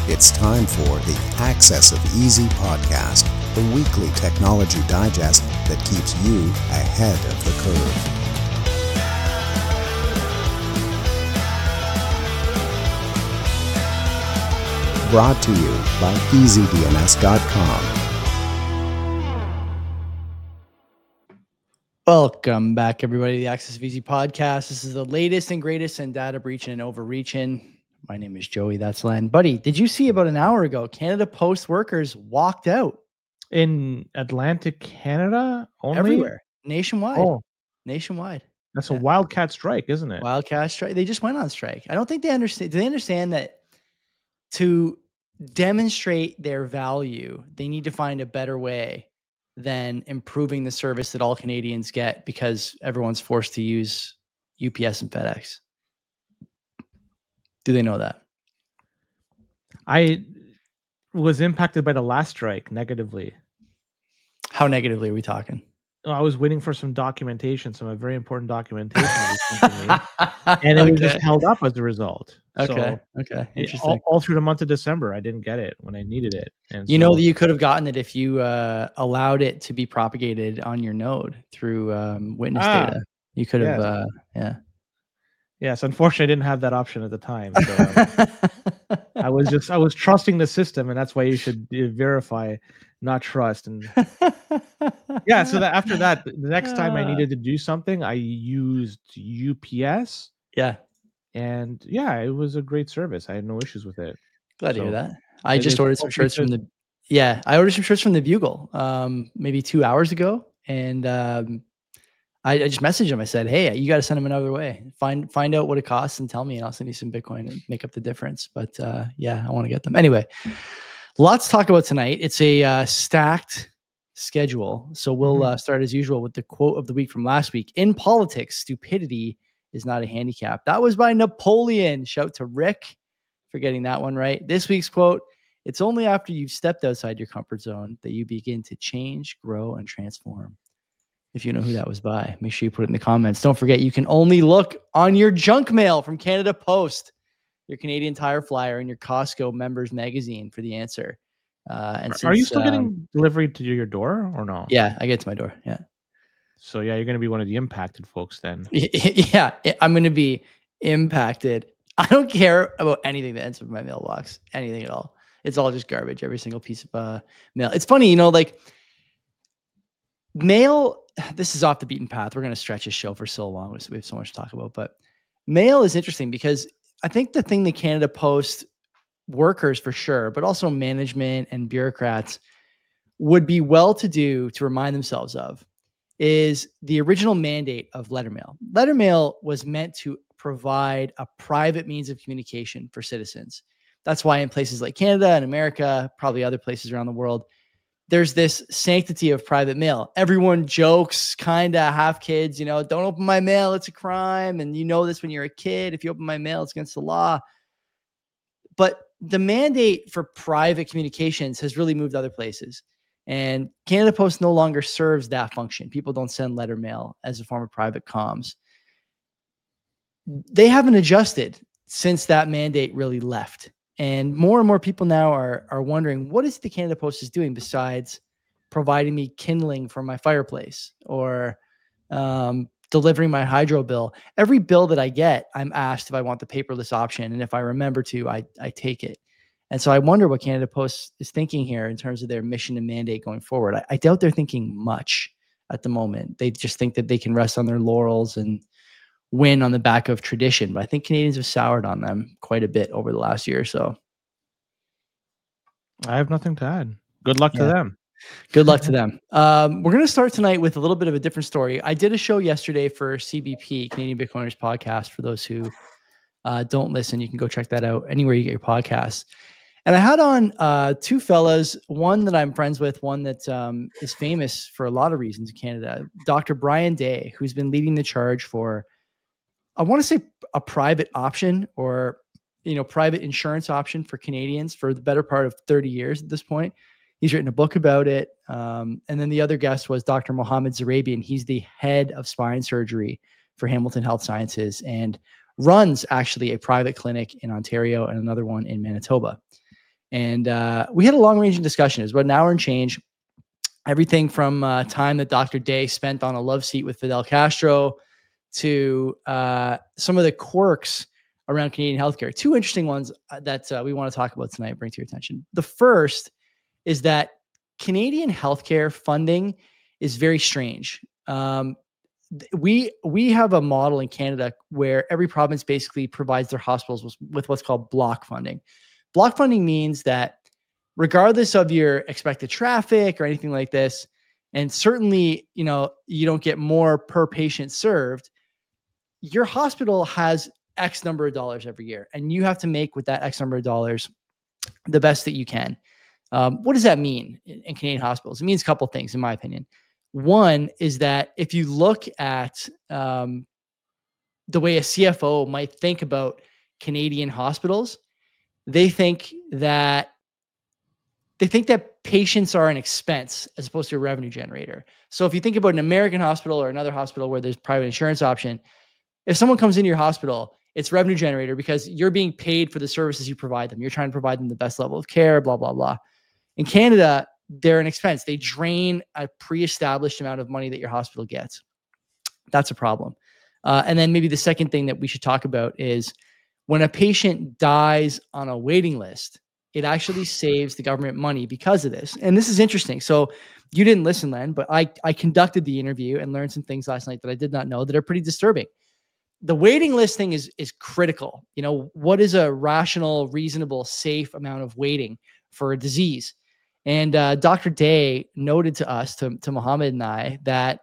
It's time for the Access of Easy podcast, the weekly technology digest that keeps you ahead of the curve. Brought to you by EasyDNS.com. Welcome back, everybody, to the Access of Easy podcast. This is the latest and greatest in data breaching and overreaching. My name is Joey. That's Len. Buddy, did you see about an hour ago, Canada Post workers walked out? In Atlantic Canada? Only? Everywhere. Nationwide. Oh, Nationwide. that's a wildcat strike, isn't it? Wildcat strike. They just went on strike. I don't think they understand. Do they understand that to demonstrate their value, they need to find a better way than improving the service that all Canadians get because everyone's forced to use UPS and FedEx? Do they know that? I was impacted by the last strike negatively. How negatively are we talking? I was waiting for some documentation, some very important documentation that was sent to me, and it was just held up as a result. Okay. Interesting. All through the month of December, I didn't get it when I needed it. And you know that you could have gotten it if you allowed it to be propagated on your node through witness data. You could have, Yes, unfortunately, I didn't have that option at the time. So I was trusting the system, and that's why you should verify, not trust. And yeah, so that after that, the next time I needed to do something, I used UPS. Yeah. And yeah, it was a great service. I had no issues with it. Glad to hear that. I just ordered some shirts from I ordered some shirts from the Bugle maybe 2 hours ago. And I just messaged him. I said, hey, you got to send them another way. Find out what it costs and tell me, and I'll send you some Bitcoin and make up the difference. But yeah, I want to get them. Anyway, lots to talk about tonight. It's a stacked schedule. So we'll start as usual with the quote of the week from last week. In politics, stupidity is not a handicap. That was by Napoleon. Shout to Rick for getting that one right. This week's quote: it's only after you've stepped outside your comfort zone that you begin to change, grow, and transform. If you know who that was by, make sure you put it in the comments. Don't forget, you can only look on your junk mail from Canada Post, your Canadian Tire flyer, and your Costco members magazine for the answer. Are you still getting delivery to your door or no? Yeah, I get to my door. Yeah. So yeah, you're going to be one of the impacted folks then. Yeah, I'm going to be impacted. I don't care about anything that ends up in my mailbox, anything at all. It's all just garbage, every single piece of mail. It's funny, like mail, this is off the beaten path. We're going to stretch this show for so long. We have so much to talk about, but mail is interesting because I think the thing the Canada Post workers for sure, but also management and bureaucrats would be well to do to remind themselves of is the original mandate of lettermail. Lettermail was meant to provide a private means of communication for citizens. That's why in places like Canada and America, probably other places around the world, there's this sanctity of private mail. Everyone jokes, kind of have kids, don't open my mail, it's a crime. And you know this when you're a kid. If you open my mail, it's against the law. But the mandate for private communications has really moved other places. And Canada Post no longer serves that function. People don't send letter mail as a form of private comms. They haven't adjusted since that mandate really left. And more people now are wondering, what is the Canada Post is doing besides providing me kindling for my fireplace or delivering my hydro bill? Every bill that I get, I'm asked if I want the paperless option. And if I remember to, I take it. And so I wonder what Canada Post is thinking here in terms of their mission and mandate going forward. I doubt they're thinking much at the moment. They just think that they can rest on their laurels and win on the back of tradition. But I think Canadians have soured on them quite a bit over the last year or so. I have nothing to add. Good luck to them. Good luck to them. We're going to start tonight with a little bit of a different story. I did a show yesterday for CBP, Canadian Bitcoiners Podcast. For those who don't listen, you can go check that out anywhere you get your podcasts. And I had on two fellas, one that I'm friends with, one that is famous for a lot of reasons in Canada, Dr. Brian Day, who's been leading the charge for, I want to say, a private option or, private insurance option for Canadians for the better part of 30 years at this point. He's written a book about it. And then the other guest was Dr. Mohammed Zarabian. He's the head of spine surgery for Hamilton Health Sciences and runs actually a private clinic in Ontario and another one in Manitoba. And we had a long-ranging discussion. It was about an hour and change. Everything from time that Dr. Day spent on a love seat with Fidel Castro to some of the quirks around Canadian healthcare. Two interesting ones that we want to talk about tonight, bring to your attention. The first is that Canadian healthcare funding is very strange. We have a model in Canada where every province basically provides their hospitals with what's called block funding. Block funding means that regardless of your expected traffic or anything like this, and certainly, you don't get more per patient served, your hospital has X number of dollars every year, and you have to make with that X number of dollars the best that you can. What does that mean in Canadian hospitals? It means a couple of things, in my opinion. One is that if you look at the way a CFO might think about Canadian hospitals, they think that patients are an expense as opposed to a revenue generator. So if you think about an American hospital or another hospital where there's private insurance option, if someone comes into your hospital, it's revenue generator because you're being paid for the services you provide them. You're trying to provide them the best level of care, blah, blah, blah. In Canada, they're an expense. They drain a pre-established amount of money that your hospital gets. That's a problem. And then maybe the second thing that we should talk about is when a patient dies on a waiting list, it actually saves the government money because of this. And this is interesting. So you didn't listen, Len, but I conducted the interview and learned some things last night that I did not know that are pretty disturbing. The waiting list thing is critical. What is a rational, reasonable, safe amount of waiting for a disease? And Dr. Day noted to us, to Mohammed and I, that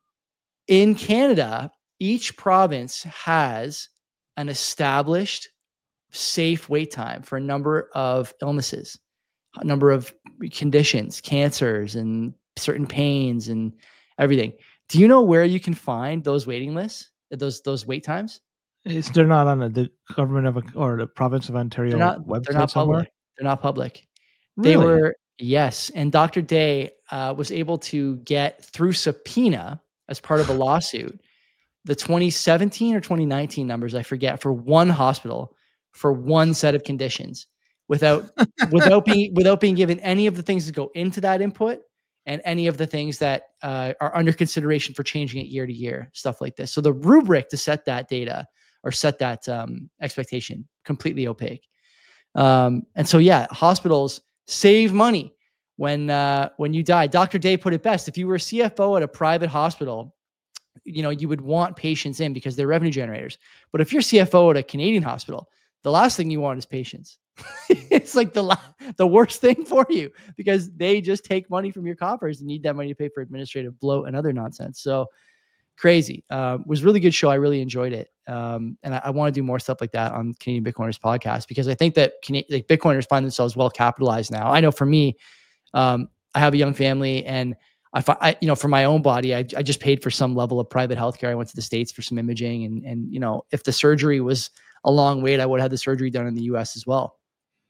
in Canada, each province has an established safe wait time for a number of illnesses, a number of conditions, cancers and certain pains and everything. Do you know where you can find those waiting lists, those wait times? They're not on the government or the province of Ontario website they're not somewhere? public. They're not public. Really? They were, yes. And Dr. Day was able to get through subpoena as part of a lawsuit, the 2017 or 2019 numbers, I forget, for one hospital for one set of conditions without being given any of the things that go into that input and any of the things that are under consideration for changing it year to year, stuff like this. So the rubric to set that data or set that expectation, completely opaque. And so, yeah, hospitals save money when you die. Dr. Day put it best. If you were a CFO at a private hospital, you would want patients in because they're revenue generators. But if you're CFO at a Canadian hospital, the last thing you want is patients. It's like the worst thing for you because they just take money from your coffers and need that money to pay for administrative bloat and other nonsense. So crazy. It was a really good show. I really enjoyed it. And I want to do more stuff like that on Canadian Bitcoiners podcast because I think that Bitcoiners find themselves well capitalized now. I know for me, I have a young family and for my own body, I just paid for some level of private healthcare. I went to the States for some imaging and if the surgery was a long wait, I would have had the surgery done in the US as well.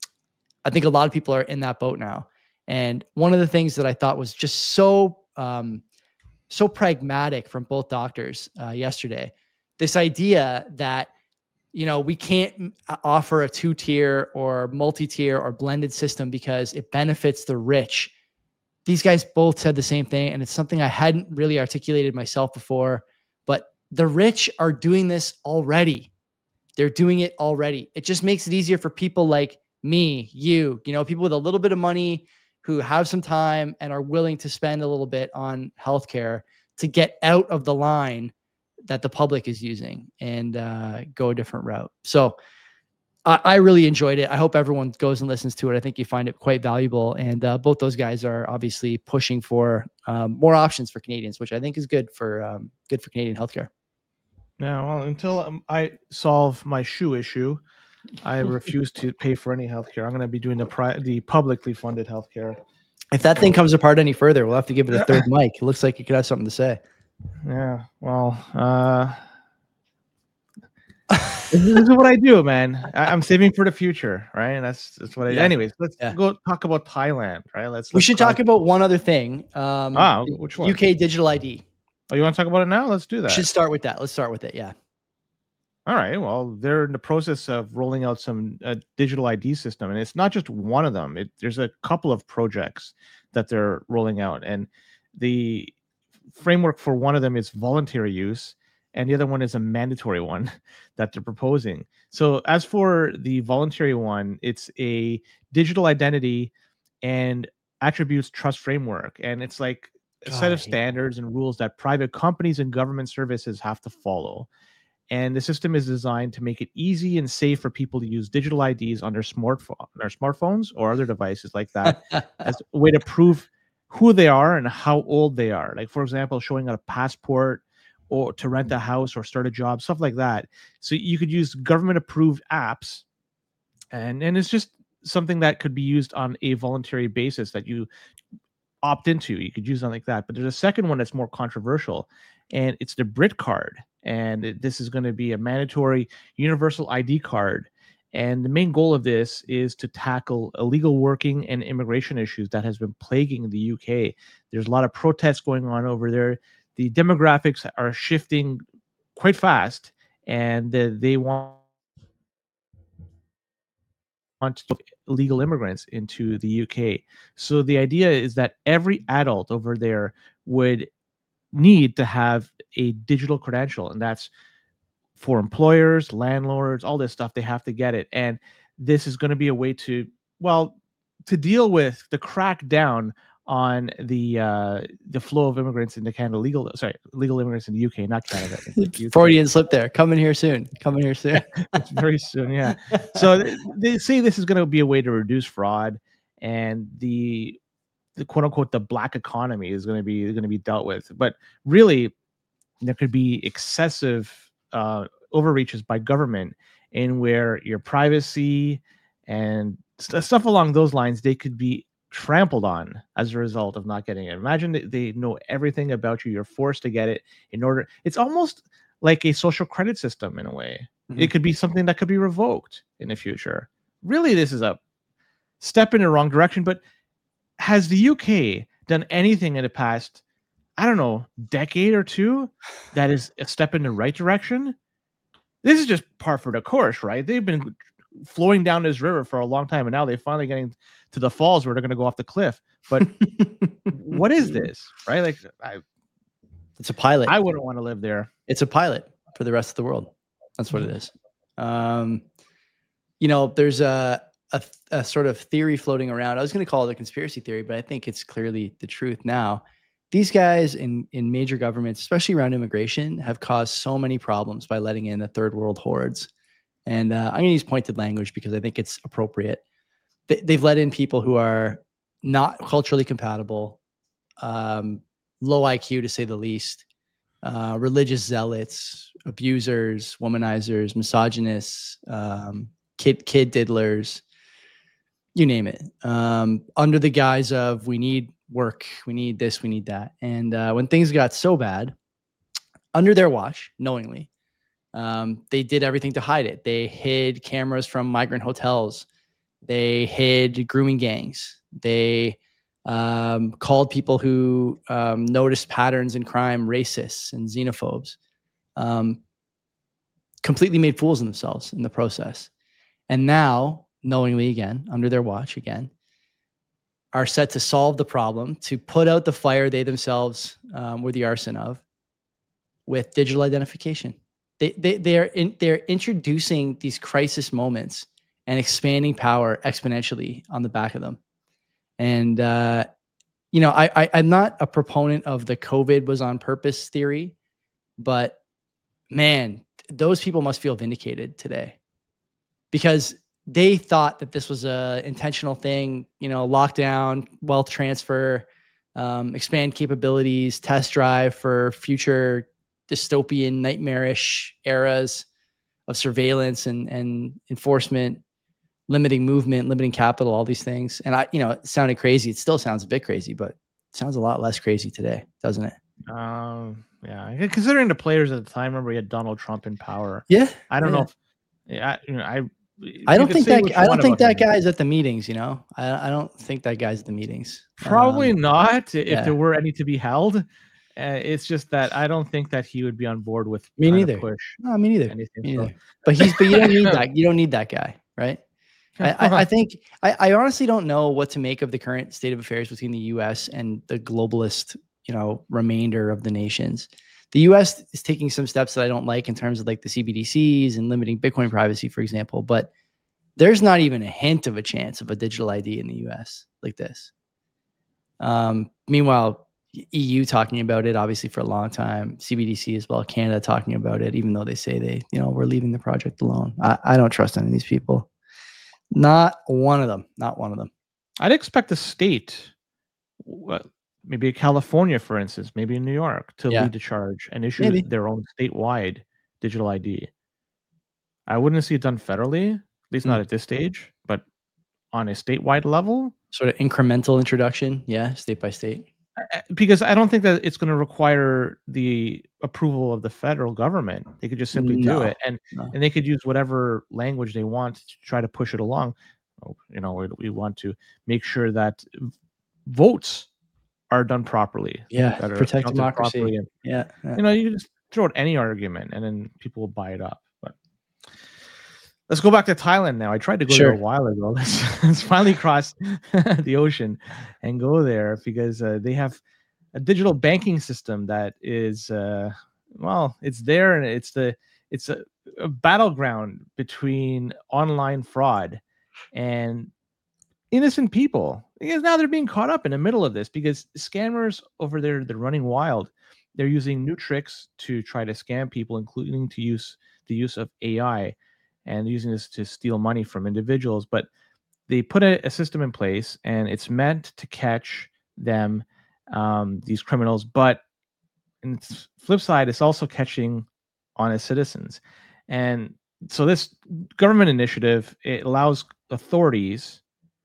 I think a lot of people are in that boat now. And one of the things that I thought was just so pragmatic from both doctors yesterday, this idea that, we can't offer a 2-tier or multi-tier or blended system because it benefits the rich. These guys both said the same thing. And it's something I hadn't really articulated myself before, but the rich are doing this already. They're doing it already. It just makes it easier for people like me, you, people with a little bit of money who have some time and are willing to spend a little bit on healthcare to get out of the line that the public is using and go a different route. So I really enjoyed it. I hope everyone goes and listens to it. I think you find it quite valuable. And both those guys are obviously pushing for more options for Canadians, which I think is good for Canadian healthcare. Yeah, well, until I solve my shoe issue, I refuse to pay for any healthcare. I'm going to be doing the publicly funded healthcare. If that thing comes apart any further, we'll have to give it a third mic. It looks like you could have something to say. Yeah, well, this is what I do, man. I'm saving for the future, right? And that's what I do. Anyways, let's go talk about Thailand, right? We should talk about one other thing. Which one? UK digital ID. Oh, you want to talk about it now? Let's do that. We should start with that. Let's start with it. Yeah. All right. Well, they're in the process of rolling out some digital ID system, and it's not just one of them. There's a couple of projects that they're rolling out, and the framework for one of them is voluntary use, and the other one is a mandatory one that they're proposing. So, as for the voluntary one, it's a digital identity and attributes trust framework, and it's like a God, set I of hate that. standards and rules that private companies and government services have to follow. And the system is designed to make it easy and safe for people to use digital IDs on their smartphones or other devices like that as a way to prove who they are and how old they are. Like, for example, showing a passport or to rent a house or start a job, stuff like that. So you could use government approved apps, and it's just something that could be used on a voluntary basis that you opt into. You could use something like that. But there's a second one that's more controversial, and it's the Brit card. And this is going to be a mandatory universal ID card. And the main goal of this is to tackle illegal working and immigration issues that has been plaguing the UK. There's a lot of protests going on over there. The demographics are shifting quite fast, and they want illegal immigrants into the UK. So the idea is that every adult over there would need to have a digital credential, and that's for employers, landlords, all this stuff. They have to get it, and this is going to be a way to, well, to deal with the crackdown on the flow of immigrants into Canada. Legal immigrants in the UK, not Canada. UK. Freudian slip there. Coming here soon. Coming here soon. It's very soon, yeah. So they say this is going to be a way to reduce fraud, and the quote unquote the black economy is going to be dealt with. But really, there could be excessive overreaches by government in where your privacy and stuff along those lines, they could be trampled on as a result of not getting it. Imagine that they know everything about you. You're forced to get it in order. It's almost like a social credit system in a way. Mhm. It could be something that could be revoked in the future. Really, this is a step in the wrong direction. But has the UK done anything in the past, I don't know, decade or two that is a step in the right direction? This is just par for the course, right? They've been flowing down this river for a long time, and now they're finally getting to the falls where they're going to go off the cliff. But what is this, right? Like, It's a pilot. I wouldn't want to live there. It's a pilot for the rest of the world. That's what it is. You know, there's a sort of theory floating around. I was going to call it a conspiracy theory, but I think it's clearly the truth now. These guys in major governments, especially around immigration, have caused so many problems by letting in the third world hordes. And I'm going to use pointed language because I think it's appropriate. They've let in people who are not culturally compatible, low IQ to say the least, religious zealots, abusers, womanizers, misogynists, kid diddlers, you name it, under the guise of we need work, we need this, we need that. And when things got so bad, under their watch, knowingly, they did everything to hide it. They hid cameras from migrant hotels. They hid grooming gangs. They called people who noticed patterns in crime racists and xenophobes. Completely made fools of themselves in the process. And now, knowingly again, under their watch again, are set to solve the problem, to put out the fire they themselves were the arson of, with digital identification. They're introducing these crisis moments and expanding power exponentially on the back of them. And you know, I'm not a proponent of the COVID was on purpose theory, but man, those people must feel vindicated today, because they thought that this was a intentional thing, you know, lockdown, wealth transfer, expand capabilities, test drive for future dystopian, nightmarish eras of surveillance and enforcement, limiting movement, limiting capital, all these things. And you know, it sounded crazy. It still sounds a bit crazy, but it sounds a lot less crazy today, doesn't it? Yeah. Considering the players at the time, remember, you had Donald Trump in power. Yeah. I don't know if, I don't think that guy's at the meetings, you know. I don't think that guy's at the meetings. Probably not, if there were any to be held. It's just that I don't think that he would be on board with Me trying neither. to push No, me neither. anything. Me So neither. But you don't need that. You don't need that guy, right? I think I honestly don't know what to make of the current state of affairs between the U.S. and the globalist, remainder of the nations. The U.S. is taking some steps that I don't like in terms of like the CBDCs and limiting Bitcoin privacy, for example. But there's not even a hint of a chance of a digital ID in the U.S. like this. Meanwhile, EU talking about it obviously for a long time. CBDC as well. Canada talking about it, even though they say we're leaving the project alone. I don't trust any of these people. Not one of them. Not one of them. I'd expect a state, maybe California, for instance, maybe in New York, to lead the charge and issue their own statewide digital ID. I wouldn't see it done federally, at least not at this stage, but on a statewide level. Sort of incremental introduction, state by state. Because I don't think that it's going to require the approval of the federal government. They could just simply do it, and they could use whatever language they want to try to push it along. We want to make sure that votes are done properly. Protect democracy. Properly. And, you can just throw out any argument, and then people will buy it up. But let's go back to Thailand now. I tried to go there a while ago. Let's finally cross the ocean and go there because they have a digital banking system that is, it's there, and it's a battleground between online fraud and innocent people. Because now they're being caught up in the middle of this because scammers over there, they're running wild. They're using new tricks to try to scam people, including the use of AI. And using this to steal money from individuals. But they put a system in place, and it's meant to catch them, these criminals. But on the flip side, it's also catching honest citizens. And so this government initiative, it allows authorities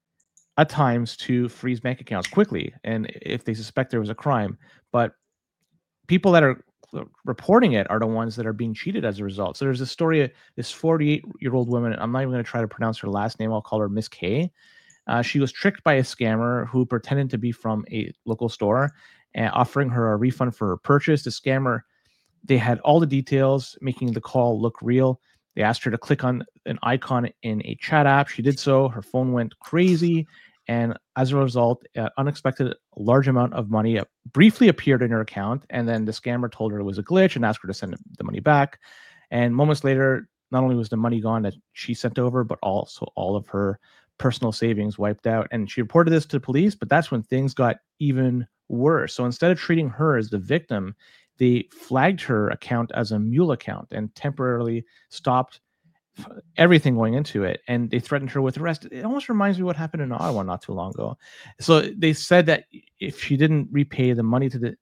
at times to freeze bank accounts quickly, and if they suspect there was a crime. But people that are reporting it are the ones that are being cheated as a result. So there's a story of this 48-year-old woman. I'm not even going to try to pronounce her last name. I'll call her Miss K. She was tricked by a scammer who pretended to be from a local store and offering her a refund for her purchase. The scammer, they had all the details, making the call look real. They asked her to click on an icon in a chat app. She did so. Her phone went crazy. And as a result, unexpected large amount of money briefly appeared in her account. And then the scammer told her it was a glitch and asked her to send the money back. And moments later, not only was the money gone that she sent over, but also all of her personal savings wiped out. And she reported this to the police, but that's when things got even worse. So instead of treating her as the victim, they flagged her account as a mule account and temporarily stopped everything going into it, and they threatened her with arrest. It almost reminds me of what happened in Ottawa not too long ago. So they said that if she didn't repay the money to the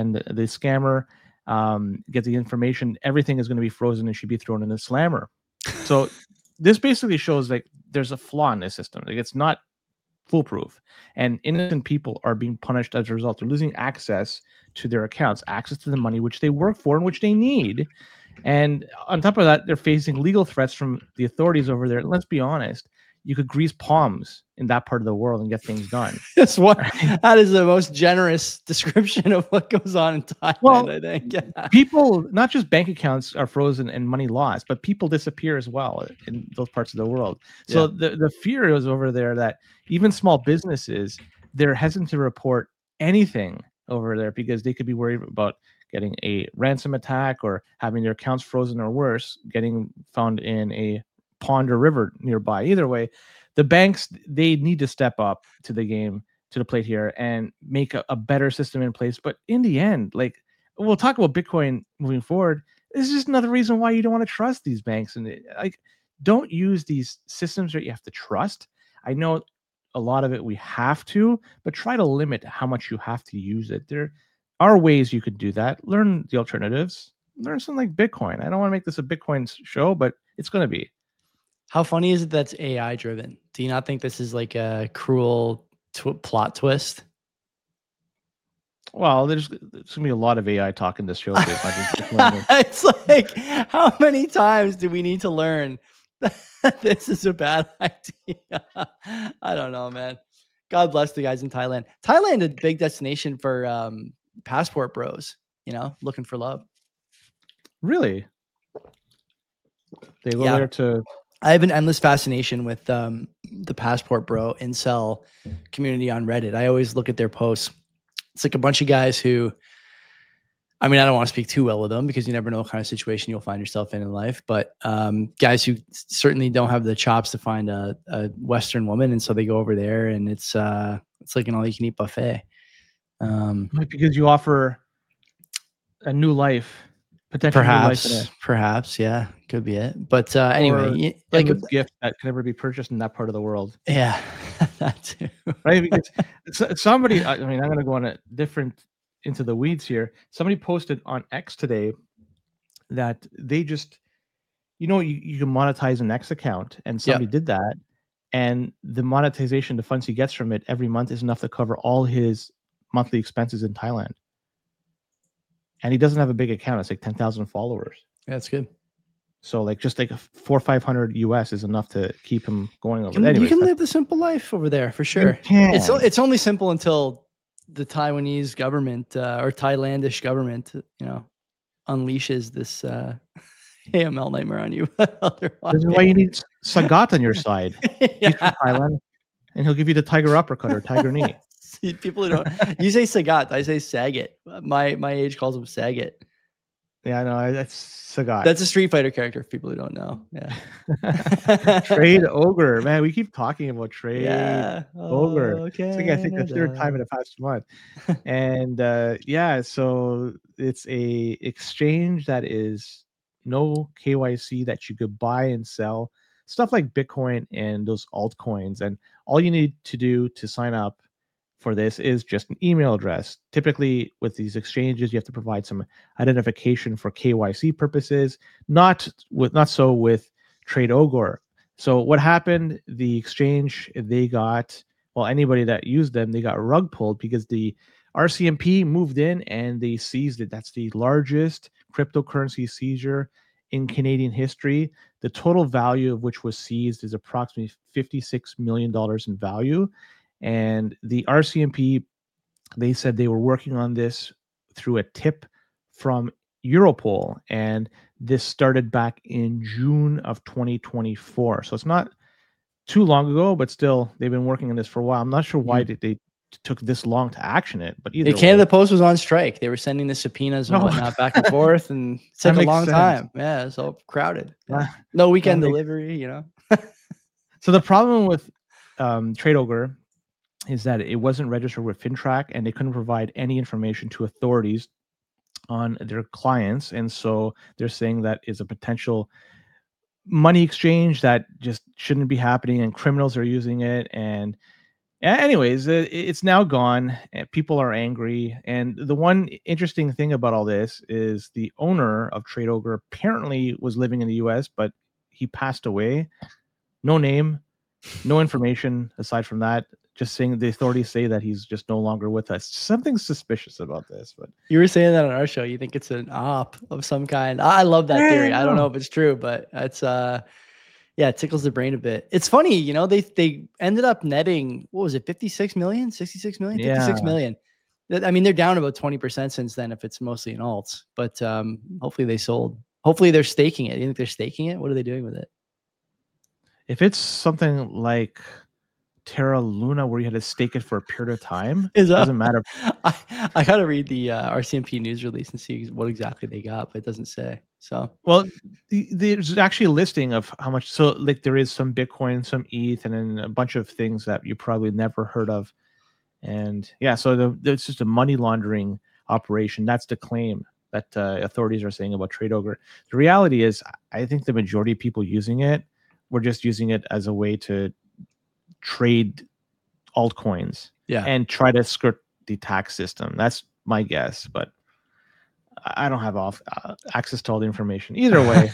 scammer, get the information, everything is going to be frozen and she'd be thrown in the slammer. So this basically shows like there's a flaw in this system. Like it's not foolproof, and innocent people are being punished as a result. They're losing access to their accounts, access to the money which they work for and which they need. And on top of that, they're facing legal threats from the authorities over there. Let's be honest, you could grease palms in that part of the world and get things done. That is the most generous description of what goes on in Thailand, I think. Yeah. People, not just bank accounts are frozen and money lost, but people disappear as well in those parts of the world. So the fear is over there that even small businesses, they're hesitant to report anything over there because they could be worried about getting a ransom attack or having their accounts frozen, or worse, getting found in a pond or river nearby. Either way, the banks, they need to step up to the game, to the plate here, and make a better system in place. But in the end, like, we'll talk about Bitcoin moving forward. This is just another reason why you don't want to trust these banks. And don't use these systems that you have to trust. I know a lot of it we have to, but try to limit how much you have to use it. There are ways you could do that. Learn the alternatives. Learn something like Bitcoin. I don't want to make this a Bitcoin show, but it's going to be. How funny is it that's AI driven? Do you not think this is like a cruel plot twist? Well, there's going to be a lot of AI talk in this show. It's like, how many times do we need to learn that this is a bad idea? I don't know, man. God bless the guys in Thailand. Thailand, a big destination for passport bros, looking for love. Really? They go Yeah. there to. I have an endless fascination with the passport bro incel community on Reddit. I always look at their posts. It's like a bunch of guys who, I mean, I don't want to speak too well of them because you never know what kind of situation you'll find yourself in life, but guys who certainly don't have the chops to find a Western woman. And so they go over there and it's like an all you can eat buffet. Because you offer a new life, potential new life. Perhaps. Yeah, could be it. But anyway, like a gift that can never be purchased in that part of the world. Yeah, that too. Right? Because somebody, I mean, I'm going to go on a different into the weeds here. Somebody posted on X today that they just, you can monetize an X account, and somebody did that, and the monetization, the funds he gets from it every month is enough to cover all his monthly expenses in Thailand. And he doesn't have a big account. It's like 10,000 followers. Yeah, that's good. So like just like 400 or 500 US is enough to keep him going over there. You can live the simple life over there for sure. It's only simple until the Taiwanese government or Thailandish government, unleashes this AML nightmare on you. This is why you need Sagat on your side. He's from Thailand, and he'll give you the tiger uppercut or tiger knee. People who don't, you say Sagat, I say Sagat. My age calls him Sagat. Yeah, no, that's Sagat. That's a Street Fighter character for people who don't know. Yeah. Trade Ogre. Man, we keep talking about Trade Ogre. Okay. It's like, I think the third time in the past month. And so it's a exchange that is no KYC, that you could buy and sell stuff like Bitcoin and those altcoins. And all you need to do to sign up for this is just an email address. Typically with these exchanges, you have to provide some identification for KYC purposes, not so with Trade Ogre. So what happened, the exchange, anybody that used them, they got rug pulled because the RCMP moved in and they seized it. That's the largest cryptocurrency seizure in Canadian history. The total value of which was seized is approximately $56 million in value. And the RCMP, they said they were working on this through a tip from Europol, and this started back in June of 2024. So it's not too long ago, but still, they've been working on this for a while. I'm not sure why they took this long to action it, but either Canada Post was on strike. They were sending the subpoenas and whatnot back and forth, and it took a long time. Yeah, so crowded. Yeah. No weekend delivery, So the problem with Trade Ogre is that it wasn't registered with FinTrack, and they couldn't provide any information to authorities on their clients. And so they're saying that is a potential money exchange that just shouldn't be happening, and criminals are using it. And anyways, it's now gone, and people are angry. And the one interesting thing about all this is the owner of Trade Ogre apparently was living in the US, but he passed away. No name, no information aside from that. Just saying, the authorities say that he's just no longer with us. Something suspicious about this. But you were saying that on our show. You think it's an op of some kind. I love that theory. I don't know if it's true, but it's it tickles the brain a bit. It's funny, they ended up netting, what was it, 56 million, 66 million, 56 million. I mean, they're down about 20% since then if it's mostly in alts, but hopefully they sold. Hopefully they're staking it. You think they're staking it? What are they doing with it? If it's something like Terra Luna where you had to stake it for a period of time, it doesn't matter. I gotta read the RCMP news release and see what exactly they got, but it doesn't say. So there's actually a listing of how much. So like there is some Bitcoin, some ETH, and then a bunch of things that you probably never heard of. And so it's just a money laundering operation. That's the claim that authorities are saying about Trade Ogre. The reality is, I think the majority of people using it were just using it as a way to trade altcoins and try to skirt the tax system. That's my guess, but I don't have access to all the information. Either way,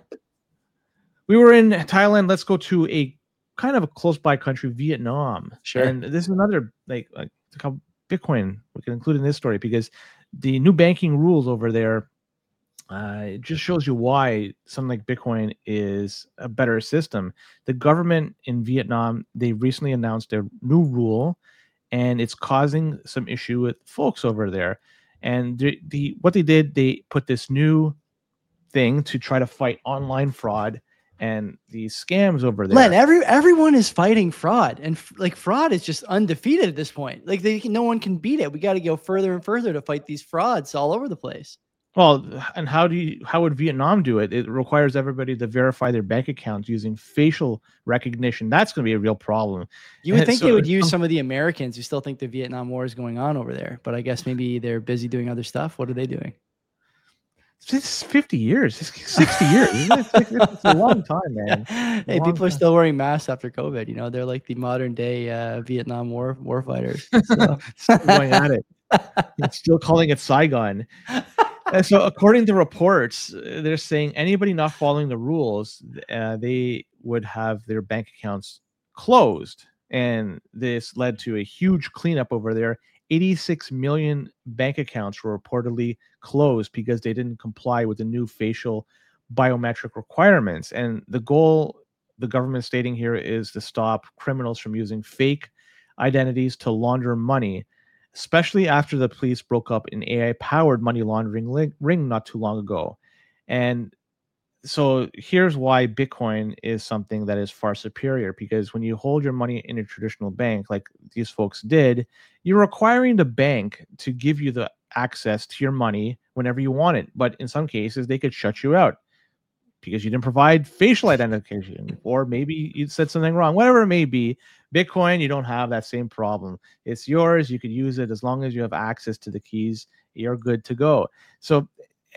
we were in Thailand. Let's go to a kind of a close by country, Vietnam. Sure. And this is another like Bitcoin we can include in this story because the new banking rules over there, it just shows you why something like Bitcoin is a better system. The government in Vietnam, they recently announced their new rule, and it's causing some issue with folks over there. And what they did, they put this new thing to try to fight online fraud and these scams over there. Len, everyone is fighting fraud, and like fraud is just undefeated at this point. Like no one can beat it. We got to go further and further to fight these frauds all over the place. Well, and how would Vietnam do it? It requires everybody to verify their bank accounts using facial recognition. That's going to be a real problem. You would think they would use some of the Americans who still think the Vietnam War is going on over there, but I guess maybe they're busy doing other stuff. What are they doing? It's 50 years, it's 60 years. It's a long time, man. Hey, people are still wearing masks after COVID. You know, they're like the modern day Vietnam War fighters. So. Still going at it. It's still calling it Saigon. So according to reports, they're saying anybody not following the rules, they would have their bank accounts closed. And this led to a huge cleanup over there. 86 million bank accounts were reportedly closed because they didn't comply with the new facial biometric requirements. And the goal, the government stating here, is to stop criminals from using fake identities to launder money, especially after the police broke up an AI-powered money laundering ring not too long ago. And so here's why Bitcoin is something that is far superior, because when you hold your money in a traditional bank, like these folks did, you're requiring the bank to give you the access to your money whenever you want it. But in some cases, they could shut you out because you didn't provide facial identification, or maybe you said something wrong, whatever it may be. Bitcoin, you don't have that same problem. It's yours. You could use it as long as you have access to the keys. You're good to go. So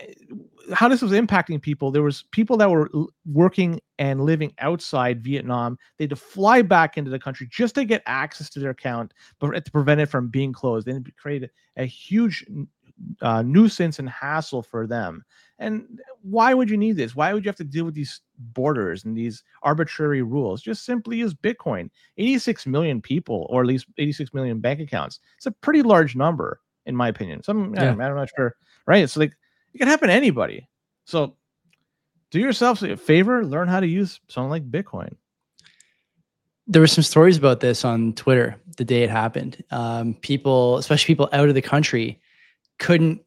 how this was impacting people, there was people that were working and living outside Vietnam. They had to fly back into the country just to get access to their account, but to prevent it from being closed. And it created a huge nuisance and hassle for them. And why would you need this? Why would you have to deal with these borders and these arbitrary rules? Just simply use Bitcoin. 86 million people, or at least 86 million bank accounts. It's a pretty large number, in my opinion. I'm not sure, right? It's like, it can happen to anybody. So do yourself a favor, learn how to use something like Bitcoin. There were some stories about this on Twitter the day it happened. People, especially people out of the country, couldn't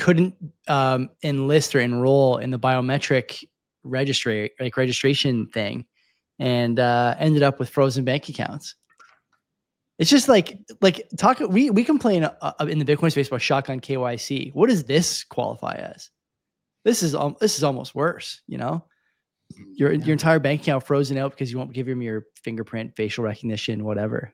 enlist or enroll in the biometric registration thing, and ended up with frozen bank accounts. It's just like talk. We complain in the Bitcoin space about shotgun KYC. What does this qualify as? This is almost worse. You know, your entire bank account frozen out because you won't give them your fingerprint, facial recognition, whatever.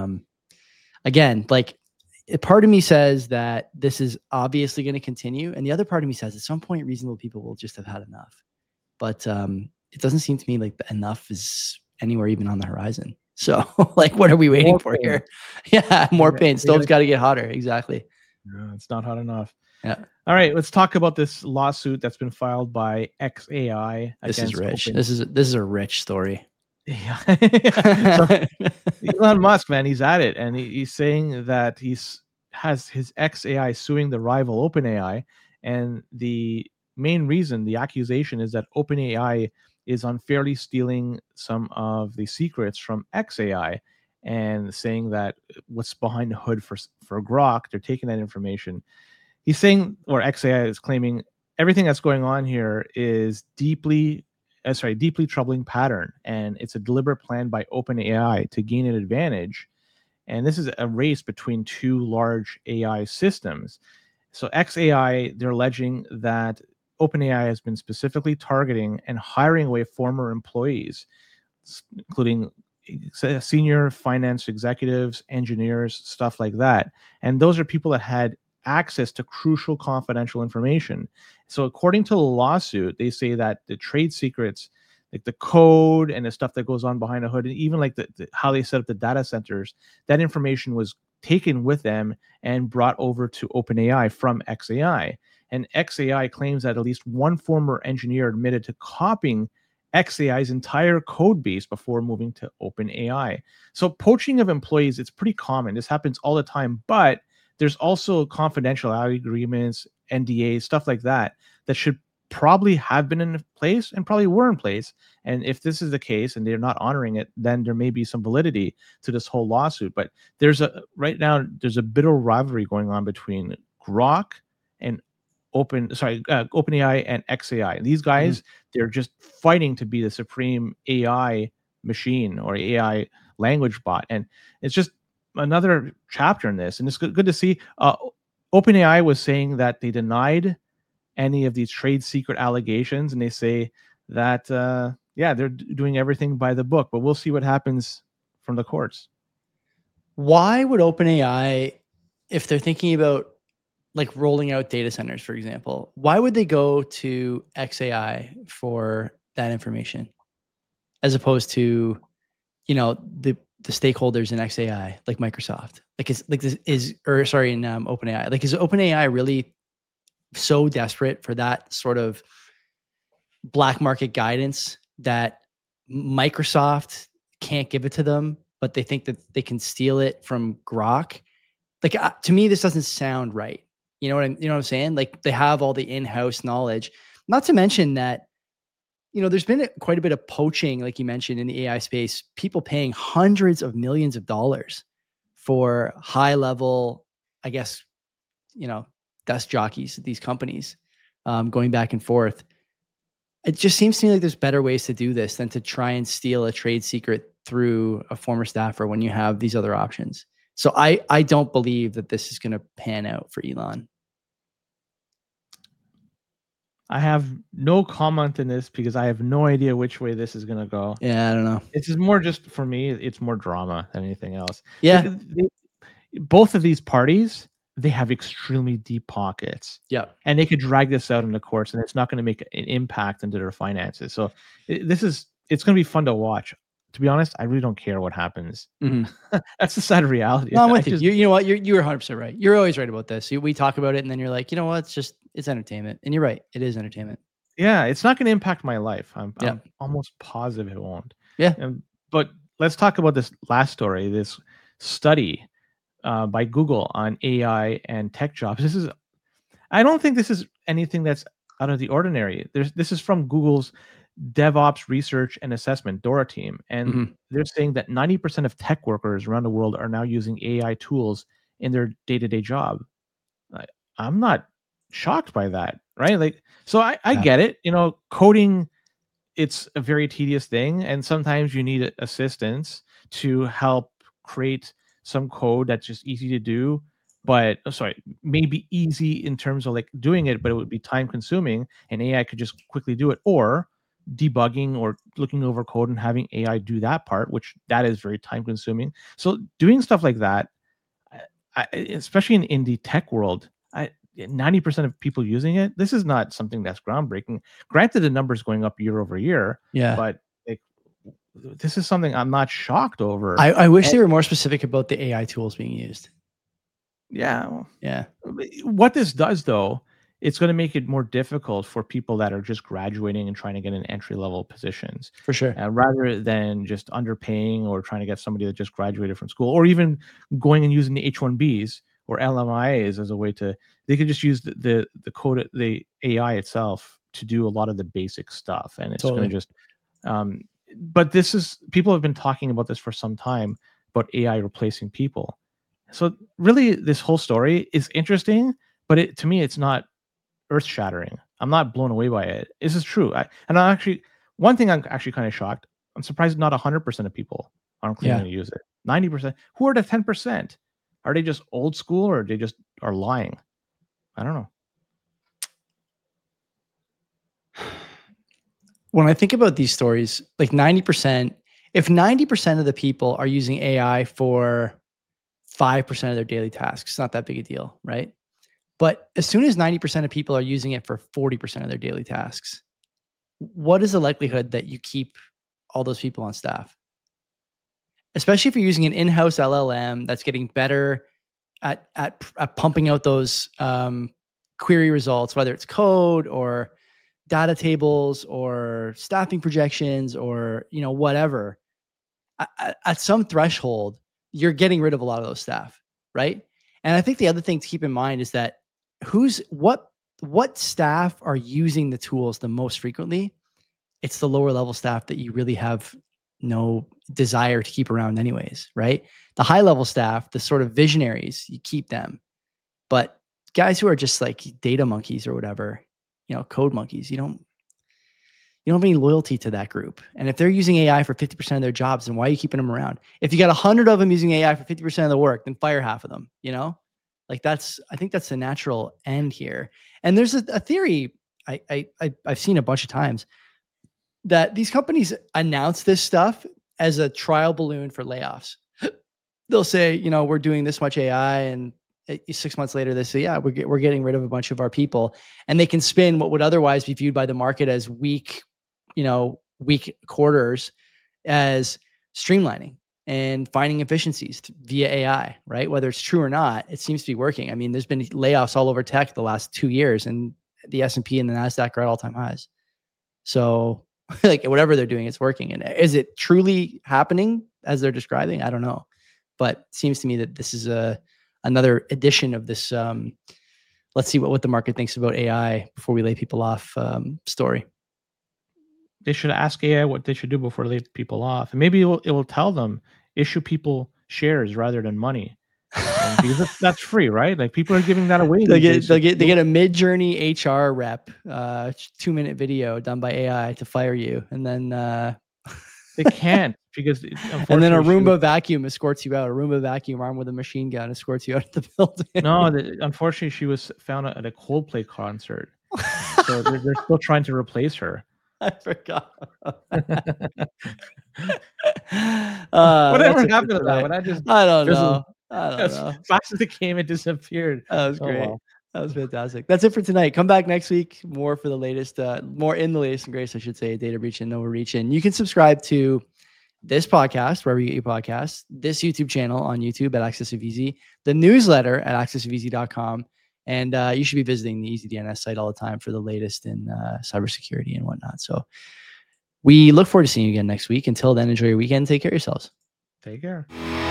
Again, like, a part of me says that this is obviously going to continue, and the other part of me says at some point reasonable people will just have had enough. But it doesn't seem to me like enough is anywhere even on the horizon. So, like, what are we waiting for here? Yeah, more pain. Stove's got to get hotter. Exactly. No, it's not hot enough. Yeah. All right, let's talk about this lawsuit that's been filed by XAI. This is rich. This is a rich story. Yeah. So, Elon Musk, man, he's at it, and he's saying that has his XAI suing the rival OpenAI, and the main reason, the accusation, is that OpenAI is unfairly stealing some of the secrets from XAI, and saying that what's behind the hood for Grok, they're taking that information. He's saying, or XAI is claiming, everything that's going on here is deeply troubling pattern, and it's a deliberate plan by OpenAI to gain an advantage. And this is a race between two large AI systems. So XAI, they're alleging that OpenAI has been specifically targeting and hiring away former employees, including senior finance executives, engineers, stuff like that. And those are people that had access to crucial confidential information. So according to the lawsuit, they say that the trade secrets, like the code and the stuff that goes on behind the hood, and even like how they set up the data centers, that information was taken with them and brought over to OpenAI from XAI. And XAI claims that at least one former engineer admitted to copying XAI's entire code base before moving to OpenAI. So poaching of employees, it's pretty common. This happens all the time, but there's also confidentiality agreements, NDAs, stuff like that, that should probably have been in place and probably were in place. And if this is the case and they're not honoring it, then there may be some validity to this whole lawsuit. But right now there's a bitter rivalry going on between Grok and OpenAI and xAI. These guys, they're just fighting to be the supreme AI machine or AI language bot, and it's just another chapter in this. And it's good to see. OpenAI was saying that they denied any of these trade secret allegations, and they say that they're doing everything by the book. But we'll see what happens from the courts. Why would OpenAI, if they're thinking about like rolling out data centers, for example, why would they go to xAI for that information as opposed to, the stakeholders in xAI, like Microsoft? Like in OpenAI. Like, is OpenAI really so desperate for that sort of black market guidance that Microsoft can't give it to them, but they think that they can steal it from Grok? Like, to me, this doesn't sound right. You know what I'm saying? Like, they have all the in-house knowledge. Not to mention that, there's been quite a bit of poaching, like you mentioned, in the AI space. People paying hundreds of millions of dollars for high-level, I guess, desk jockeys at these companies, going back and forth. It just seems to me like there's better ways to do this than to try and steal a trade secret through a former staffer when you have these other options. So I don't believe that this is going to pan out for Elon. I have no comment in this because I have no idea which way this is going to go. Yeah, I don't know. It's just more, just for me, it's more drama than anything else. Yeah. Both of these parties, they have extremely deep pockets. Yeah. And they could drag this out in the courts, and it's not going to make an impact into their finances. So it's going to be fun to watch. To be honest, I really don't care what happens. That's the sad reality. No, I'm with you. You know what? You're 100% right. You're always right about this. We talk about it, and then you're like, you know what? It's entertainment. And you're right. It is entertainment. Yeah, it's not going to impact my life. I'm almost positive it won't. Yeah. But let's talk about this last story, this study by Google on AI and tech jobs. I don't think this is anything that's out of the ordinary. This is from Google's DevOps Research and Assessment, DORA team. And they're saying that 90% of tech workers around the world are now using AI tools in their day-to-day job. I'm not shocked by that, right? Like, so I get it. Coding, it's a very tedious thing, and sometimes you need assistance to help create some code that's just easy to do, but maybe easy in terms of like doing it, but it would be time consuming, and AI could just quickly do it. Or debugging or looking over code and having AI do that part, which that is very time consuming. So doing stuff like that, especially in the tech world, 90% of people using it, this is not something that's groundbreaking. Granted, the numbers going up year over year, but this is something I'm not shocked over. I wish they were more specific about the AI tools being used. Yeah. Yeah. What this does, though, it's going to make it more difficult for people that are just graduating and trying to get in entry-level positions. For sure. Rather than just underpaying or trying to get somebody that just graduated from school, or even going and using the H-1Bs or LMIAs as a way to, they could just use the code, the AI itself to do a lot of the basic stuff. And it's going to just, but people have been talking about this for some time, about AI replacing people. So really this whole story is interesting, but to me, it's not earth-shattering. I'm not blown away by it. This is true. One thing I'm actually kind of shocked. I'm surprised not 100% of people aren't claiming to use it. 90%. Who are the 10%? Are they just old school, or they just are lying? I don't know. When I think about these stories, like 90%, if 90% of the people are using AI for 5% of their daily tasks, it's not that big a deal, right? But as soon as 90% of people are using it for 40% of their daily tasks, what is the likelihood that you keep all those people on staff? Especially if you're using an in-house LLM that's getting better at pumping out those query results, whether it's code or data tables or staffing projections or whatever. At some threshold, you're getting rid of a lot of those staff, right? And I think the other thing to keep in mind is that what staff are using the tools the most frequently? It's the lower level staff that you really have no desire to keep around anyways, right? The high level staff, the sort of visionaries, you keep them. But guys who are just like data monkeys or whatever, code monkeys, you don't have any loyalty to that group. And if they're using AI for 50% of their jobs, then why are you keeping them around? If you got 100 of them using AI for 50% of the work, then fire half of them, Like I think that's the natural end here. And there's a theory I've seen a bunch of times that these companies announce this stuff as a trial balloon for layoffs. They'll say, we're doing this much AI, and 6 months later, they say, yeah, we're getting rid of a bunch of our people, and they can spin what would otherwise be viewed by the market as weak quarters as streamlining and finding efficiencies via AI, right? Whether it's true or not, it seems to be working. I mean, there's been layoffs all over tech the last 2 years, and the S&P and the NASDAQ are at all-time highs. So like whatever they're doing, it's working. And is it truly happening as they're describing? I don't know. But it seems to me that this is another edition of this let's see what the market thinks about AI before we lay people off story. They should ask AI what they should do before they lay people off. And maybe it will tell them, issue people shares rather than money. Because that's free, right? Like people are giving that away. They get a Midjourney HR rep 2-minute video done by AI to fire you, and then they can't because and then a Roomba vacuum escorts you out. A Roomba vacuum armed with a machine gun escorts you out of the building. No, unfortunately, she was found at a Coldplay concert, so they're still trying to replace her. I forgot. Whatever happened to that one? I don't know. As fast as it came, it disappeared. That was great. Well. That was fantastic. That's it for tonight. Come back next week. More for the latest, more in the latest and greatest, I should say, Data Breach and Nova Reach. And you can subscribe to this podcast, wherever you get your podcasts, this YouTube channel on YouTube at Access of Easy, the newsletter at accessofeasy.com. And you should be visiting the EasyDNS site all the time for the latest in cybersecurity and whatnot. So we look forward to seeing you again next week. Until then, enjoy your weekend. Take care of yourselves. Take care.